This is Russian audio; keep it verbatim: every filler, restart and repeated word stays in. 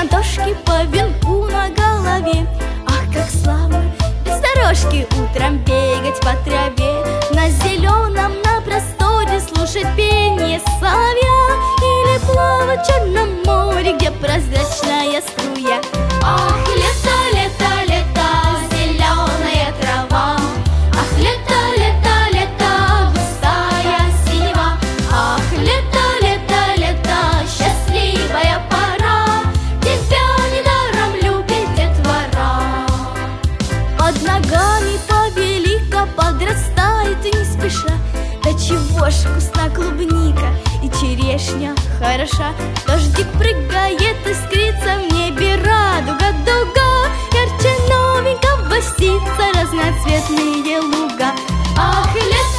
антошки по венку на голове. Ах, как славно без дорожки утром бегать по траве, на зеленом, на просторе слушать пение соловья, или плавать в Черном море, где прозрачная струя. Ах, лето, лето, лето, зеленая трава. Ах, лето, лето, лето, густая синева. Ах, лето, лето, лето, счастливая пора, тебя недаром любит детвора. Под ногами побелика подрастает не спеша. Да чего ж вкусна клубника и черешня хороша. Дождик прыгает, искрится в небе радуга, дуга, ярче новенького снится разноцветные луга. Ах, лето,